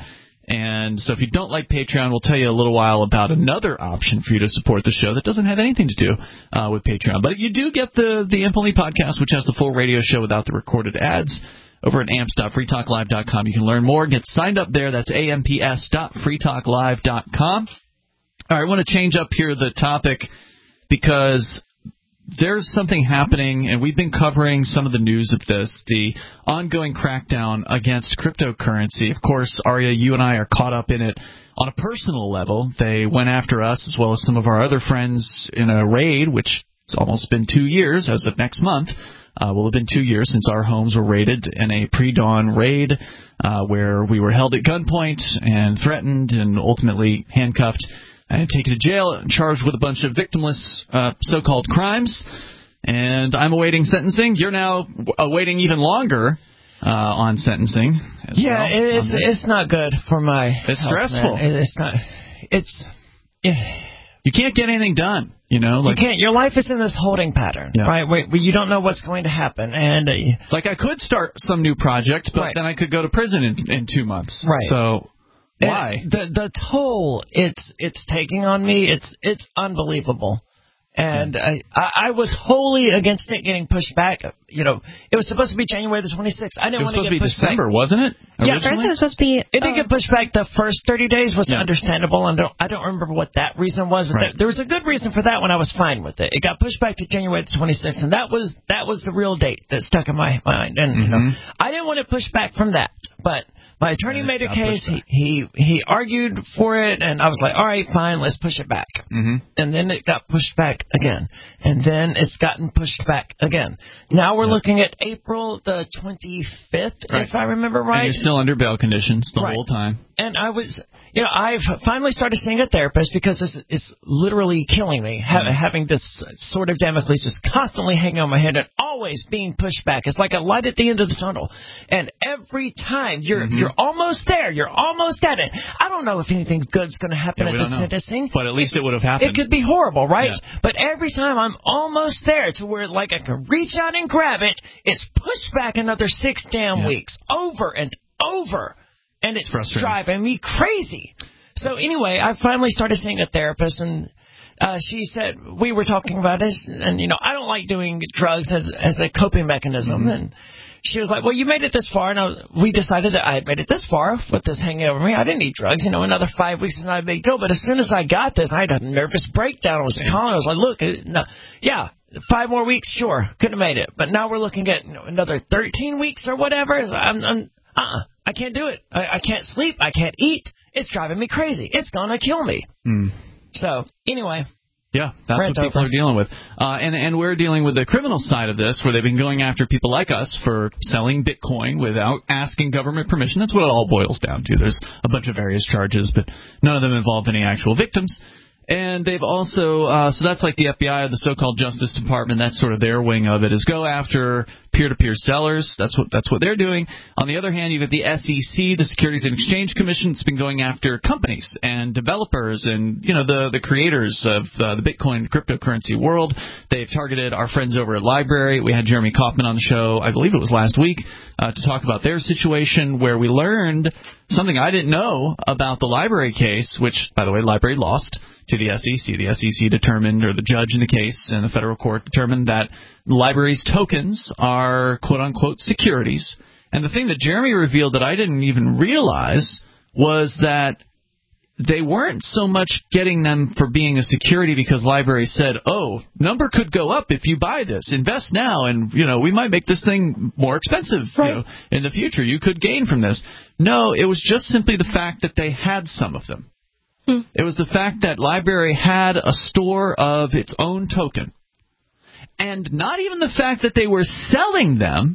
And so if you don't like Patreon, we'll tell you a little while about another option for you to support the show that doesn't have anything to do uh, with Patreon. But you do get the, the Imp Only podcast, which has the full radio show without the recorded ads. Over at amps dot free talk live dot com. You can learn more. Get signed up there. That's amps dot free talk live dot com. All right, I want to change up here the topic because there's something happening, and we've been covering some of the news of this, the ongoing crackdown against cryptocurrency. Of course, Arya, you and I are caught up in it on a personal level. They went after us as well as some of our other friends in a raid, which has almost been two years as of next month. Uh, will have been two years since our homes were raided in a pre-dawn raid uh, where we were held at gunpoint and threatened and ultimately handcuffed and taken to jail and charged with a bunch of victimless uh, so-called crimes. And I'm awaiting sentencing. You're now awaiting even longer uh, on sentencing. As yeah, well it's it's not good for my. It's health, stressful. Man. It's not. It's. Yeah. You can't get anything done, you know. Like, you can't. Your life is in this holding pattern, yeah. right? Where, where you don't know what's going to happen, and uh, like I could start some new project, but right. then I could go to prison in, in two months. Right. So why? And the the toll it's it's taking on me, it's it's unbelievable. And I, I was wholly against it getting pushed back. You know, it was supposed to be January the twenty-sixth. I didn't want to get pushed back. It was supposed to be December, wasn't it? Yeah, first it was supposed to be. It didn't uh, get pushed back. The first thirty days was yeah. understandable, and don't, I don't remember what that reason was. But right. there, there was a good reason for that when I was fine with it. It got pushed back to January the twenty-sixth, and that was that was the real date that stuck in my mind. And mm-hmm. you know, I didn't want to push back from that, but my attorney made a case. He, he he argued for it, and I was like, all right, fine, let's push it back. Mm-hmm. And then it got pushed back again, and then it's gotten pushed back again. Now we're yep. looking at April the twenty-fifth, right. if I remember right. And you're still under bail conditions the right. whole time. And I was, you know, I've finally started seeing a therapist because it's, it's literally killing me, ha- mm-hmm. having this sort of Damocles just constantly hanging on my head and always being pushed back. It's like a light at the end of the tunnel. And every time you're mm-hmm. you're almost there, you're almost at it. I don't know if anything good's going to happen yeah, at the sentencing. But at least it, it would have happened. It could be horrible, right? Yeah. But every time I'm almost there to where, like, I can reach out and grab it, it's pushed back another six damn yeah. weeks, over and over. And it's driving me crazy. So anyway, I finally started seeing a therapist, and uh, she said, we were talking about this, and, you know, I don't like doing drugs as, as a coping mechanism. Mm-hmm. And she was like, well, you made it this far, and I, we decided that I made it this far with this hanging over me. I didn't need drugs. You know, another five weeks is not a big deal. But as soon as I got this, I had a nervous breakdown. I was calling. I was like, look, no, yeah, five more weeks, sure, could have made it. But now we're looking at, you know, another thirteen weeks or whatever. I'm, I'm uh-uh. I can't do it. I, I can't sleep. I can't eat. It's driving me crazy. It's going to kill me. Mm. So, anyway. Yeah, that's what people are dealing with. Uh, and, and we're dealing with the criminal side of this, where they've been going after people like us for selling Bitcoin without asking government permission. That's what it all boils down to. There's a bunch of various charges, but none of them involve any actual victims. And they've also, uh, so that's like the F B I, the so-called Justice Department. That's sort of their wing of it, is go after peer-to-peer sellers. That's what that's what they're doing. On the other hand, you've got the S E C, the Securities and Exchange Commission. It's been going after companies and developers and, you know, the the creators of uh, the Bitcoin cryptocurrency world. They've targeted our friends over at Library. We had Jeremy Kaufman on the show, I believe it was last week, uh, to talk about their situation, where we learned something I didn't know about the Library case, which, by the way, Library lost to the S E C. The S E C determined, or the judge in the case in the federal court determined, that Library's tokens are quote-unquote securities. And the thing that Jeremy revealed that I didn't even realize was that they weren't so much getting them for being a security because Library said, oh, number could go up if you buy this. Invest now, and, you know, we might make this thing more expensive right. you know, in the future. You could gain from this. No, it was just simply the fact that they had some of them. Hmm. It was the fact that Library had a store of its own token. And not even the fact that they were selling them.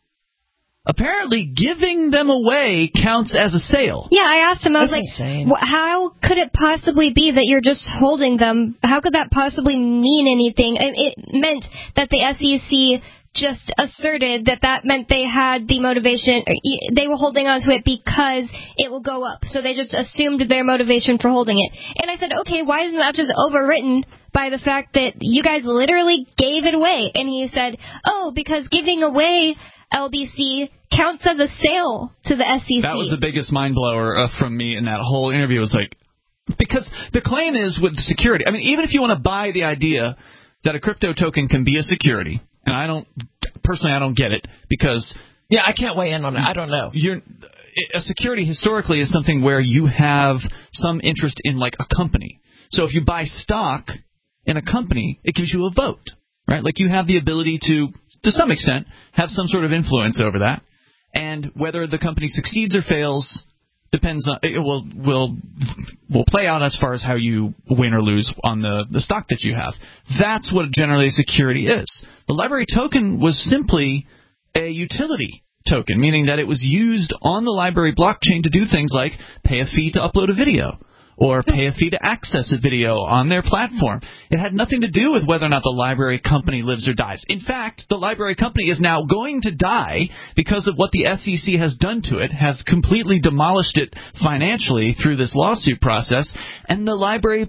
Apparently, giving them away counts as a sale. Yeah, I asked him, I was That's like, insane. how could it possibly be that you're just holding them? How could that possibly mean anything? It meant that the S E C just asserted that that meant they had the motivation, or they were holding on to it because it will go up. So they just assumed their motivation for holding it. And I said, okay, why isn't that just overwritten by the fact that you guys literally gave it away? And he said, oh, because giving away L B C counts as a sale to the S E C. That was the biggest mind blower uh, from me in that whole interview. Was like, because the claim is with security. I mean, even if you want to buy the idea that a crypto token can be a security, and I don't personally, I don't get it because yeah, I can't weigh in on it. I don't know. You're a security historically is something where you have some interest in like a company. So if you buy stock in a company, it gives you a vote, right? Like you have the ability to, to some extent, have some sort of influence over that. And whether the company succeeds or fails depends on it will will will play out as far as how you win or lose on the, the stock that you have. That's what generally security is. The library token was simply a utility token, meaning that it was used on the library blockchain to do things like pay a fee to upload a video or pay a fee to access a video on their platform. It had nothing to do with whether or not the library company lives or dies. In fact, the library company is now going to die because of what the S E C has done to it, has completely demolished it financially through this lawsuit process, and the library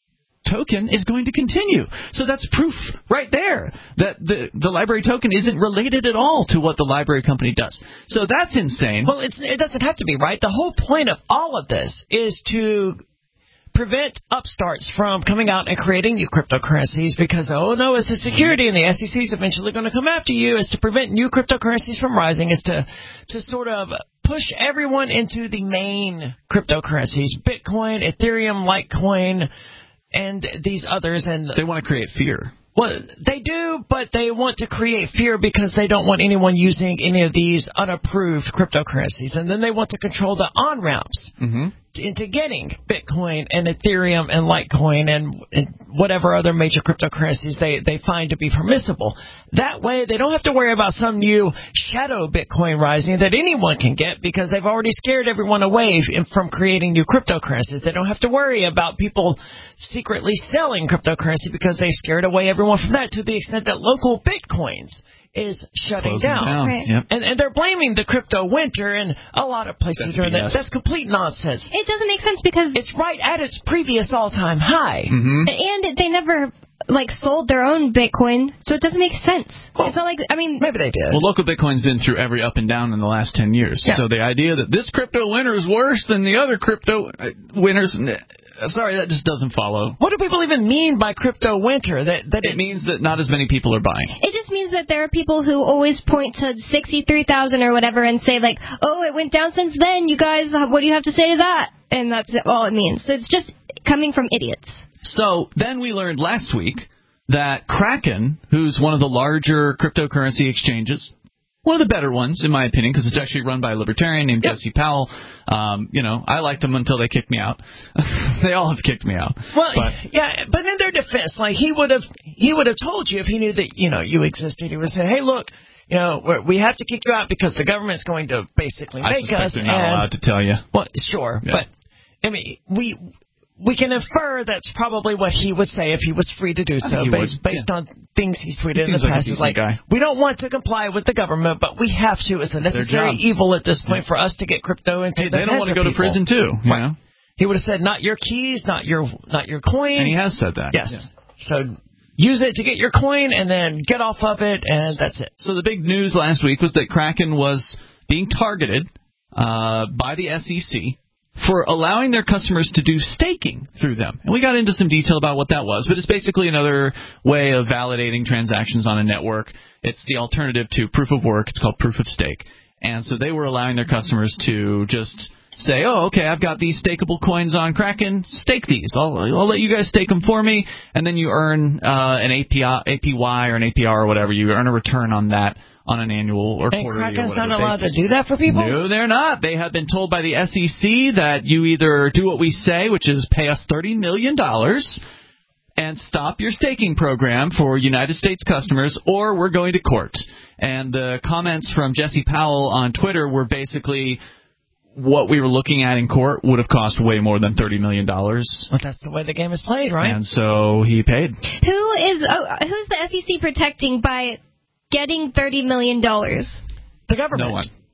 token is going to continue. So that's proof right there that the the library token isn't related at all to what the library company does. So that's insane. Well, it's, it doesn't have to be, right? The whole point of all of this is to prevent upstarts from coming out and creating new cryptocurrencies because, oh, no, it's a security and the S E C is eventually going to come after you. Is to prevent new cryptocurrencies from rising, is to, to sort of push everyone into the main cryptocurrencies, Bitcoin, Ethereum, Litecoin, and these others. And they want to create fear. Well, they do, but they want to create fear because they don't want anyone using any of these unapproved cryptocurrencies. And then they want to control the on-ramps mm-hmm. into getting Bitcoin and Ethereum and Litecoin and, and whatever other major cryptocurrencies they, they find to be permissible. That way, they don't have to worry about some new shadow Bitcoin rising that anyone can get because they've already scared everyone away from creating new cryptocurrencies. They don't have to worry about people secretly selling cryptocurrency because they've scared away everyone from that, to the extent that local Bitcoins is shutting Closing down. down. Right. Yep. And, and they're blaming the crypto winter, and a lot of places That's are in that. B S. That's complete nonsense. It doesn't make sense because It's right at its previous all-time high. Mm-hmm. and they never like sold their own Bitcoin, so it doesn't make sense. Well, it's not like I mean maybe they did. Well, local Bitcoin's been through every up and down in the last ten years. Yeah. So the idea that this crypto winter is worse than the other crypto winners, sorry, that just doesn't follow. What do people even mean by crypto winter? That that It, it means that not as many people are buying. It just means that there are people who always point to sixty-three thousand or whatever and say, like, oh, it went down since then. You guys, what do you have to say to that? And that's all it means. So it's just coming from idiots. So then we learned last week that Kraken, who's one of the larger cryptocurrency exchanges, one of the better ones, in my opinion, because it's actually run by a libertarian named yep. Jesse Powell. Um, you know, I liked them until they kicked me out. They all have kicked me out. Well, but, yeah, but in their defense, like he would have, he would have told you if he knew that you know you existed. He would have said, "Hey, look, you know, we're, we have to kick you out because the government's going to basically I make suspect us." They're not and, allowed to tell you. Well, sure, yeah. but I mean, we. We can infer that's probably what he would say if he was free to do so, based, based yeah. on things he's tweeted he in the like past. A It's like, guy. we don't want to comply with the government, but we have to. It's a necessary evil at this point for us to get crypto into hey, the They don't want to go people. to prison, too. You right. know? He would have said, not your keys, not your not your coin. And he has said that. Yes. Yeah. So use it to get your coin and then get off of it, and that's it. So the big news last week was that Kraken was being targeted uh, by the S E C for allowing their customers to do staking through them. And we got into some detail about what that was, but it's basically another way of validating transactions on a network. It's the alternative to proof of work. It's called proof of stake. And so they were allowing their customers to just say, oh, okay, I've got these stakeable coins on Kraken, stake these. I'll, I'll let you guys stake them for me, and then you earn uh, an A P I, A P Y or an A P R or whatever. You earn a return on that on an annual or and quarterly or Kraken's whatever not allowed basis. to do that for people? No, they're not. They have been told by the S E C that you either do what we say, which is pay us thirty million dollars and stop your staking program for United States customers, or we're going to court. And the comments from Jesse Powell on Twitter were basically, what we were looking at in court would have cost way more than thirty million dollars. Well, that's the way the game is played, right? And so he paid. Who is oh, who's the S E C protecting by getting thirty million dollars? The government. No one.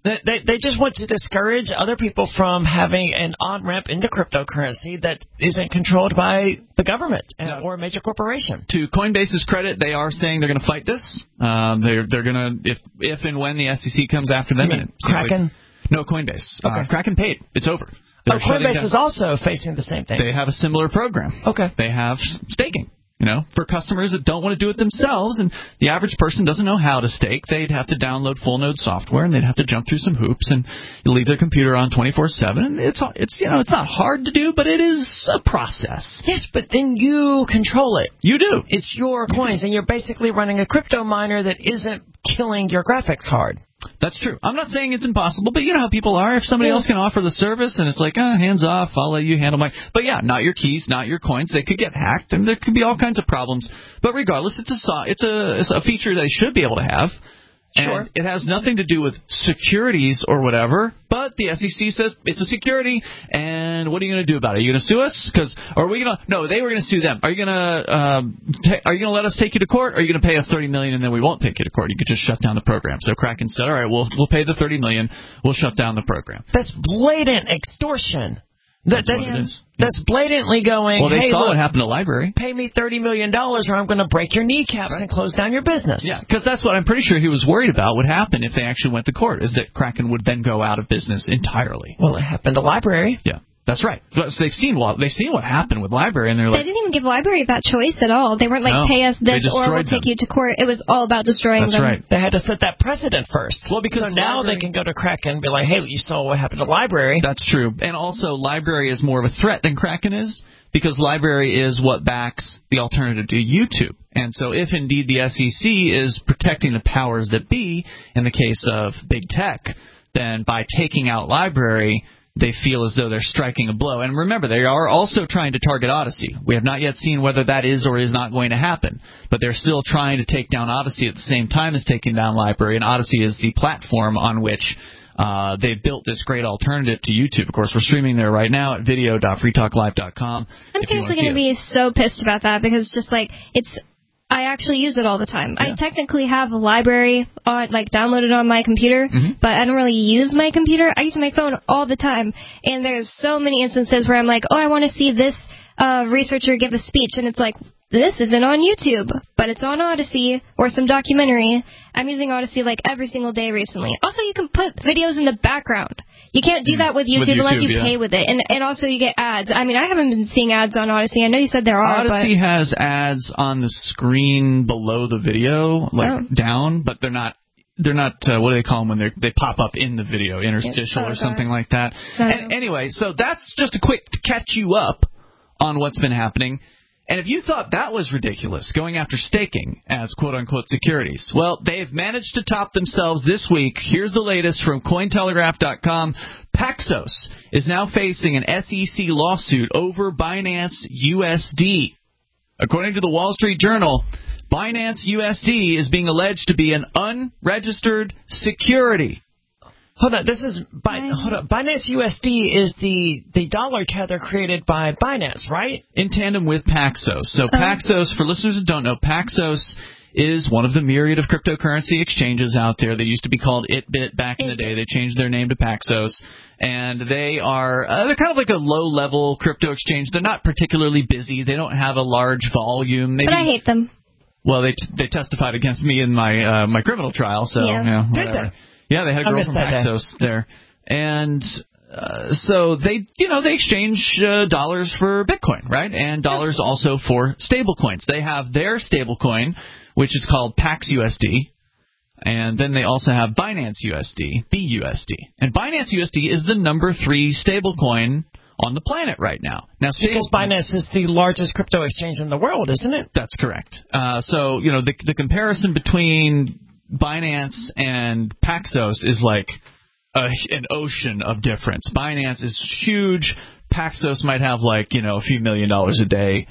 They, they they just want to discourage other people from having an on-ramp into cryptocurrency that isn't controlled by the government and, or a major corporation. To Coinbase's credit, they are saying they're going to fight this. Um, they're they're going to, if if and when the S E C comes after them. And Kraken? Like, no, Coinbase. Okay. Uh, Kraken paid. It's over. They're oh, Coinbase is also facing the same thing. They have a similar program. Okay. They have staking. You know, for customers that don't want to do it themselves, and the average person doesn't know how to stake, they'd have to download full node software, and they'd have to jump through some hoops, and leave their computer on twenty-four seven. And it's it's you know it's not hard to do, but it is a process. Yes, but then you control it. You do. It's your coins, and you're basically running a crypto miner that isn't killing your graphics card. That's true. I'm not saying it's impossible, but you know how people are. If somebody yeah. else can offer the service, and it's like, oh, hands off, I'll let you handle my... But yeah, not your keys, not your coins. They could get hacked, and there could be all kinds of problems. But regardless, it's a it's a, it's a feature they should be able to have. Sure. And it has nothing to do with securities or whatever, but the S E C says it's a security, and what are you going to do about it? Are you going to sue us? Because, or are we going to? No, they were going to sue them. Are you going to? Um, ta- are you going to let us take you to court? Or are you going to pay us thirty million and then we won't take you to court? You could just shut down the program. So Kraken said, all right, we'll we'll pay the thirty million. We'll shut down the program. That's blatant extortion. That, That's, that's, what it is. that's blatantly going, well, they hey, saw look, what happened to Library. Pay me thirty million dollars or I'm going to break your kneecaps right. and close down your business. Yeah, because that's what I'm pretty sure he was worried about would happen if they actually went to court, is that Kraken would then go out of business entirely. Well, it happened to Library. Yeah. That's right. So they've seen what they've seen what happened with Library, and they're like, they didn't even give Library that choice at all. They weren't like, no, pay us this or we'll them. take you to court. It was all about destroying That's them. That's right. They had to set that precedent first. Well, because so now Library, they can go to Kraken and be like, hey, you saw what happened to Library. That's true. And also, Library is more of a threat than Kraken is, because Library is what backs the alternative to YouTube. And so if indeed the S E C is protecting the powers that be, in the case of big tech, then by taking out Library, they feel as though they're striking a blow. And remember, they are also trying to target Odyssey. We have not yet seen whether that is or is not going to happen. But they're still trying to take down Odyssey at the same time as taking down Library. And Odyssey is the platform on which uh, they've built this great alternative to YouTube. Of course, we're streaming there right now at video dot free talk live dot com. I'm seriously going to be so pissed about that, because just like it's... I actually use it all the time. Yeah. I technically have a Library on, like, downloaded on my computer, mm-hmm. but I don't really use my computer. I use my phone all the time, and there's so many instances where I'm like, oh, I want to see this uh, researcher give a speech, and it's like, this isn't on YouTube, but it's on Odyssey or some documentary. I'm using Odyssey like every single day recently. Also, you can put videos in the background. You can't do that with YouTube, with YouTube unless you yeah. pay with it. And and also you get ads. I mean, I haven't been seeing ads on Odyssey. I know you said there are, Odyssey but... has ads on the screen below the video, like oh. down, but they're not They're not, uh, what do they call them when they they pop up in the video, interstitial or something like that. And, anyway, so that's just a quick to catch you up on what's been happening. And if you thought that was ridiculous, going after staking as quote-unquote securities, well, they've managed to top themselves this week. Here's the latest from Cointelegraph dot com. Paxos is now facing an S E C lawsuit over Binance U S D. According to the Wall Street Journal, Binance U S D is being alleged to be an unregistered security. Hold on, this is Bi- hold on. Binance U S D is the, the dollar tether created by Binance, right? In tandem with Paxos. So Paxos, for listeners who don't know, Paxos is one of the myriad of cryptocurrency exchanges out there. They used to be called ItBit back in the day. They changed their name to Paxos, and they are uh, they're kind of like a low-level crypto exchange. They're not particularly busy. They don't have a large volume. Maybe, but I hate them. Well, they t- they testified against me in my uh, my criminal trial, so yeah. you know, Did whatever. they? Yeah, they had a girl from Paxos there. And uh, so they, you know, they exchange uh, dollars for Bitcoin, right? And dollars yeah. also for stablecoins. They have their stablecoin, which is called Pax U S D. And then they also have Binance U S D, B U S D. And Binance U S D is the number three stablecoin on the planet right now. Now, because Binance is the largest crypto exchange in the world, isn't it? That's correct. Uh, so, you know, the, the comparison between Binance and Paxos is like a, an ocean of difference. Binance is huge. Paxos might have like, you know, a few million dollars a day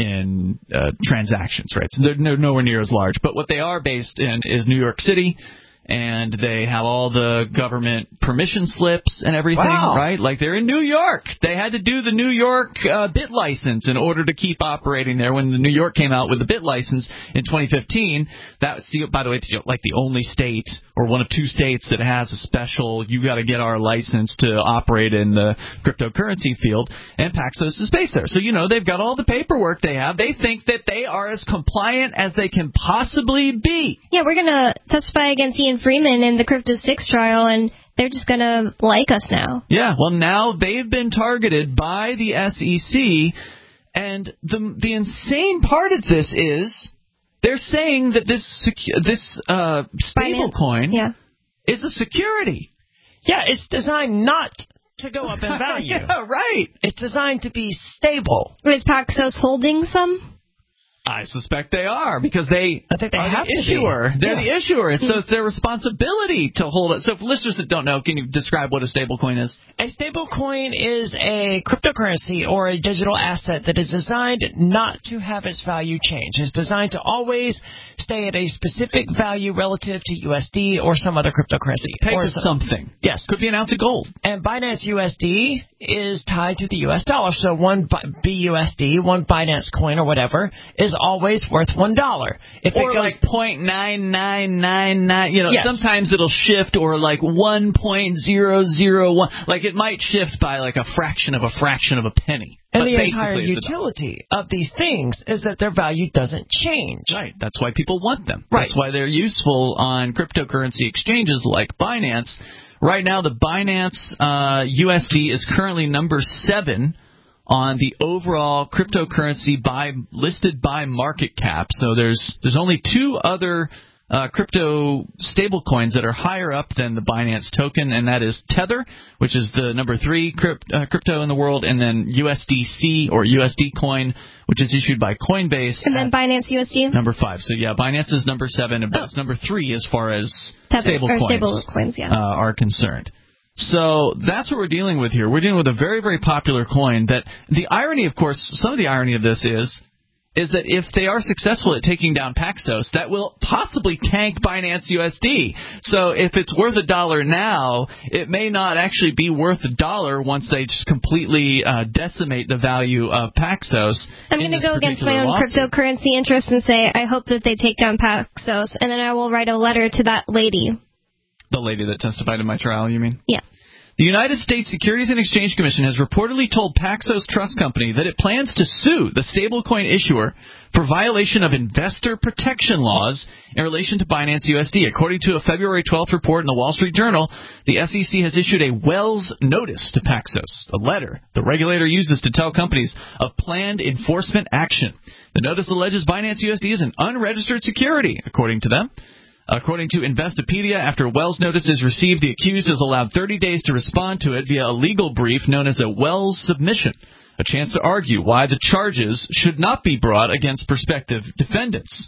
in uh, transactions, right? So they're no, nowhere near as large. But what they are based in is New York City, and they have all the government permission slips and everything, wow. right? Like they're in New York. They had to do the New York uh, bit license in order to keep operating there. When the New York came out with the bit license in twenty fifteen, that's the, by the way, like the only state or one of two states that has a special, you got to get our license to operate in the cryptocurrency field, and Paxos is based there. So, you know, they've got all the paperwork they have. They think that they are as compliant as they can possibly be. Yeah, we're going to testify against Ian Freeman in the Crypto six trial, and they're just going to like us now. Yeah, well, now they've been targeted by the S E C, and the the insane part of this is they're saying that this secu- this uh, stablecoin yeah. is a security. Yeah, it's designed not to go up in value. Yeah, right. It's designed to be stable. Is Paxos holding some? I suspect they are, because they, I think they are have the to issuer. be. They're Yeah. the issuer, so it's their responsibility to hold it. So for listeners that don't know, can you describe what a stablecoin is? A stablecoin is a cryptocurrency or a digital asset that is designed not to have its value change. It's designed to always stay at a specific value relative to U S D or some other cryptocurrency. Pegged or to something. Yes. Could be an ounce of gold. And Binance U S D is tied to the U S dollar. So one B U S D, one Binance coin or whatever, is always worth one dollar. If Or it goes like point nine nine nine nine, you know, Yes. sometimes it'll shift, or like one point zero zero one, like it might shift by like a fraction of a fraction of a penny. And But the entire basically it's a utility of these things is that their value doesn't change. Right. That's why people want them. Right. That's why they're useful on cryptocurrency exchanges like Binance. Right now, the Binance uh, U S D is currently number seven on the overall cryptocurrency by listed by market cap. So there's there's only two other uh, crypto stablecoins that are higher up than the Binance token, and that is Tether, which is the number three crypt, uh, crypto in the world, and then U S D C or U S D coin, which is issued by Coinbase. And then Binance U S D? Number five. So, yeah, Binance is number seven, but it's number three as far as stable or coins, stable coins, yeah. uh, are concerned. So that's what we're dealing with here. We're dealing with a very, very popular coin that the irony, of course, some of the irony of this is, is that if they are successful at taking down Paxos, that will possibly tank Binance U S D. So if it's worth a dollar now, it may not actually be worth a dollar once they just completely uh, decimate the value of Paxos. I'm going to go against my own lawsuit. Cryptocurrency interest and say I hope that they take down Paxos, and then I will write a letter to that lady. The lady that testified in my trial, you mean? Yeah. The United States Securities and Exchange Commission has reportedly told Paxos Trust Company that it plans to sue the stablecoin issuer for violation of investor protection laws in relation to Binance U S D. According to a February twelfth report in the Wall Street Journal, the S E C has issued a Wells notice to Paxos, a letter the regulator uses to tell companies of planned enforcement action. The notice alleges Binance U S D is an unregistered security, according to them. According to Investopedia, after Wells notice is received, the accused is allowed thirty days to respond to it via a legal brief known as a Wells submission, a chance to argue why the charges should not be brought against prospective defendants.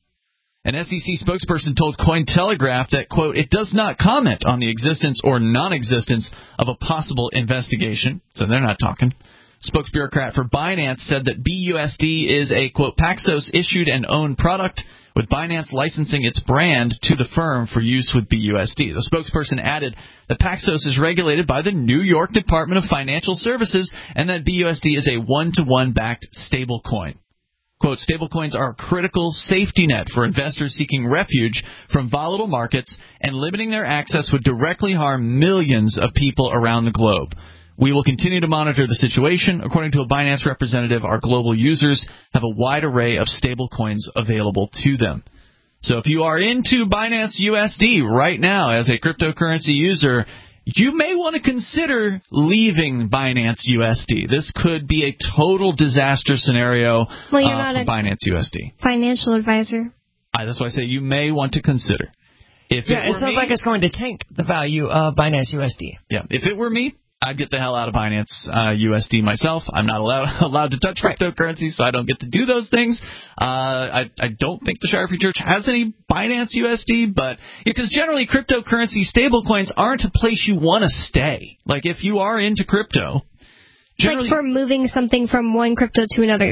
An S E C spokesperson told Cointelegraph that, quote, it does not comment on the existence or non-existence of a possible investigation, so they're not talking. Spokesbureaucrat for Binance said that B U S D is a, quote, Paxos issued and owned product, with Binance licensing its brand to the firm for use with B U S D. The spokesperson added that Paxos is regulated by the New York Department of Financial Services and that B U S D is a one-to-one backed stablecoin. Quote, stablecoins are a critical safety net for investors seeking refuge from volatile markets, and limiting their access would directly harm millions of people around the globe. We will continue to monitor the situation. According to a Binance representative, our global users have a wide array of stablecoins available to them. So if you are into Binance U S D right now as a cryptocurrency user, you may want to consider leaving Binance U S D. This could be a total disaster scenario well, you're uh, not for a Binance U S D. Financial advisor. Uh, that's why I say you may want to consider. If yeah, it, it sounds me, like it's going to tank the value of Binance U S D. Yeah, if it were me, I'd get the hell out of Binance uh, U S D myself. I'm not allowed allowed to touch right. cryptocurrency, so I don't get to do those things. Uh, I, I don't think the Shire Free Church has any Binance U S D, but because generally cryptocurrency stablecoins aren't a place you want to stay. Like if you are into crypto, generally, like for moving something from one crypto to another.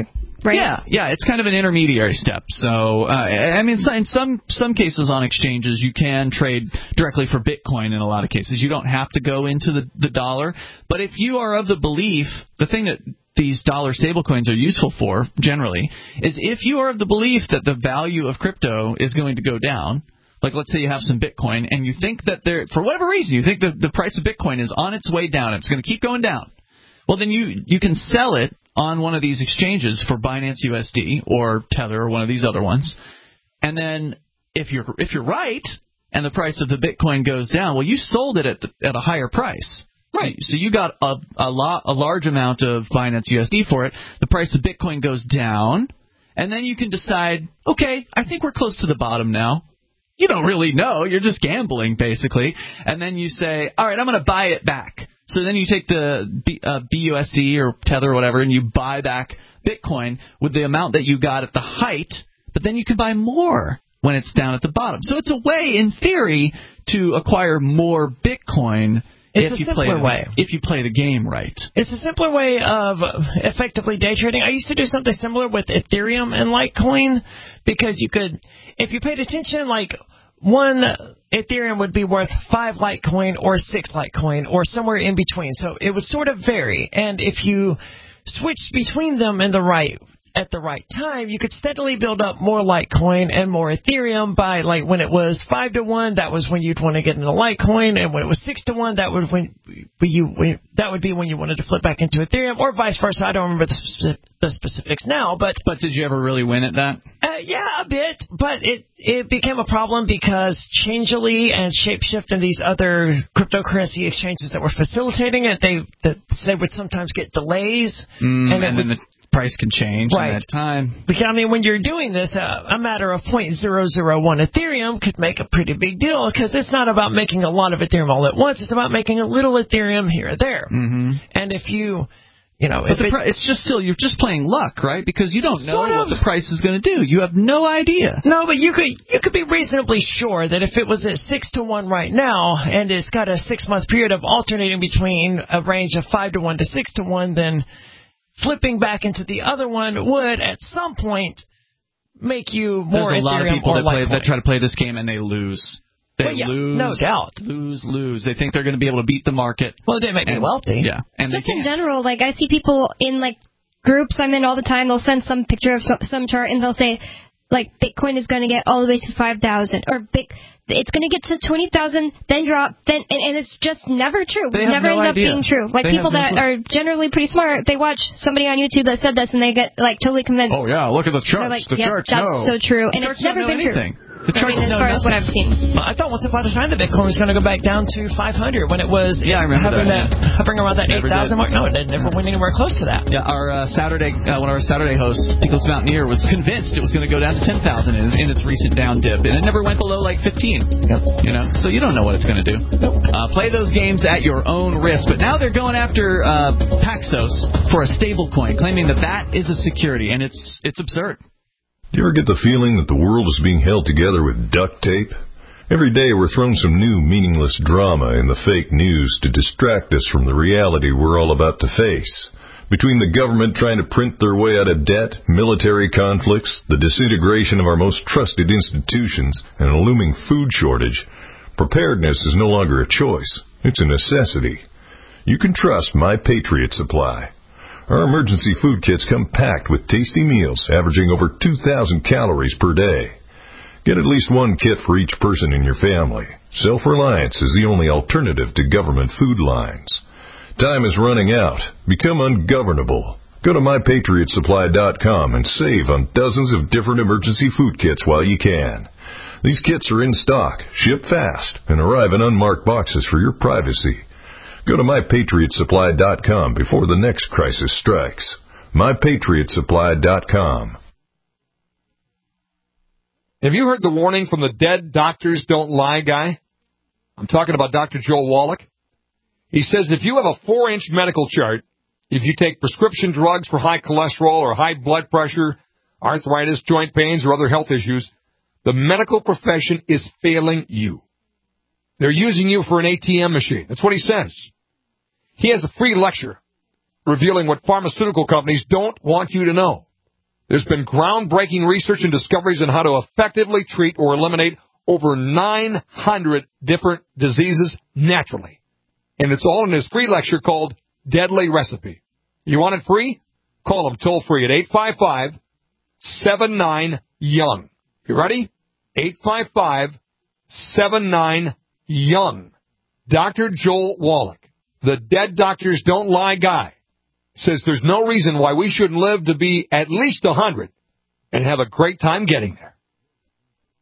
right? Yeah, yeah, it's kind of an intermediary step. So, uh, I mean, in some some cases on exchanges, you can trade directly for Bitcoin in a lot of cases. You don't have to go into the, the dollar. But if you are of the belief, the thing that these dollar stablecoins are useful for, generally, is if you are of the belief that the value of crypto is going to go down, like let's say you have some Bitcoin, and you think that there, for whatever reason, you think that the price of Bitcoin is on its way down, it's going to keep going down, well, then you, you can sell it on one of these exchanges for Binance U S D or Tether or one of these other ones. And then if you're if you're right and the price of the Bitcoin goes down, well, you sold it at the, at a higher price. Right. So, so you got a a, lot, a large amount of Binance U S D for it. The price of Bitcoin goes down, and then you can decide, okay, I think we're close to the bottom now. You don't really know. You're just gambling, basically. And then you say, all right, I'm going to buy it back. So then you take the B, uh, B U S D or Tether or whatever, and you buy back Bitcoin with the amount that you got at the height, but then you can buy more when it's down at the bottom. So it's a way, in theory, to acquire more Bitcoin it's if a you simpler play the, way. if you play the game right. It's a simpler way of effectively day trading. I used to do something similar with Ethereum and Litecoin because you could, if you paid attention, like one Ethereum would be worth five Litecoin or six Litecoin or somewhere in between. So it would sort of vary. And if you switched between them in the right at the right time, you could steadily build up more Litecoin and more Ethereum by, like, when it was five to one, that was when you'd want to get into Litecoin, and when it was six to one, that would when you when, that would be when you wanted to flip back into Ethereum, or vice versa. I don't remember the, specific, the specifics now, but but did you ever really win at that? Uh, yeah, a bit, but it it became a problem because Changelly and Shapeshift and these other cryptocurrency exchanges that were facilitating it, they that they would sometimes get delays, mm, and, and then would, the price can change right. in that time. Because, I mean, when you're doing this, uh, a matter of zero point zero zero one Ethereum could make a pretty big deal because it's not about making a lot of Ethereum all at once. It's about making a little Ethereum here or there. Mm-hmm. And if you, you know, but if the it, pri- it's just still, you're just playing luck, right? Because you don't know sort of, what the price is going to do. You have no idea. No, but you could you could be reasonably sure that if it was at six to one right now and it's got a six month period of alternating between a range of five to one to six to one, then flipping back into the other one would, at some point, make you more There's a Ethereum lot of people or that, play, Litecoin. that try to play this game and they lose. They well, yeah, lose, no doubt. lose, lose. They think they're going to be able to beat the market. Well, they make and, me wealthy. Yeah, and just they in can't. general, like I see people in like groups I'm in all the time. They'll send some picture of some, some chart and they'll say, like, Bitcoin is going to get all the way to five thousand, or Bit, it's going to get to twenty thousand, then drop, then, and, and it's just never true. They have never no ends idea. up being true. Like, They people have no that clue. are generally pretty smart, they watch somebody on YouTube that said this, and they get, like, totally convinced. Oh, yeah, look at the charts. They're like, the yep, charts that's know. so true. And The it's charts never don't been know true. anything. The I charts mean, as know far as what nothing. I've seen. Well, I thought once upon a time that Bitcoin was going to go back down to five hundred when it was Yeah, I remember hovering, that, that, hovering around that Never eight thousand did. mark. No, it never went anywhere close to that. Yeah, our uh, Saturday, uh, one of our Saturday hosts, Pickles Mountaineer, was convinced it was going to go down to ten thousand in, in its recent down dip, and it never went below like fifteen. Yep. You know, so you don't know what it's going to do. Nope. Uh, play those games at your own risk. But now they're going after uh, Paxos for a stable coin, claiming that that is a security, and it's it's absurd. Do you ever get the feeling that the world is being held together with duct tape? Every day we're thrown some new meaningless drama in the fake news to distract us from the reality we're all about to face. Between the government trying to print their way out of debt, military conflicts, the disintegration of our most trusted institutions, and a looming food shortage, preparedness is no longer a choice. It's a necessity. You can trust My Patriot Supply. Our emergency food kits come packed with tasty meals averaging over two thousand calories per day. Get at least one kit for each person in your family. Self-reliance is the only alternative to government food lines. Time is running out. Become ungovernable. Go to my patriot supply dot com and save on dozens of different emergency food kits while you can. These kits are in stock, ship fast, and arrive in unmarked boxes for your privacy. Go to my patriot supply dot com before the next crisis strikes. my patriot supply dot com. Have you heard the warning from the dead doctors don't lie guy? I'm talking about Doctor Joel Wallach. He says if you have a four-inch medical chart, if you take prescription drugs for high cholesterol or high blood pressure, arthritis, joint pains, or other health issues, the medical profession is failing you. They're using you for an A T M machine. That's what he says. He has a free lecture revealing what pharmaceutical companies don't want you to know. There's been groundbreaking research and discoveries on how to effectively treat or eliminate over nine hundred different diseases naturally. And it's all in his free lecture called Deadly Recipe. You want it free? Call him toll free at eight five five, seven nine, young. You ready? eight five five, seven nine, young. Doctor Joel Wallach, the Dead Doctors Don't Lie guy, says there's no reason why we shouldn't live to be at least one hundred and have a great time getting there.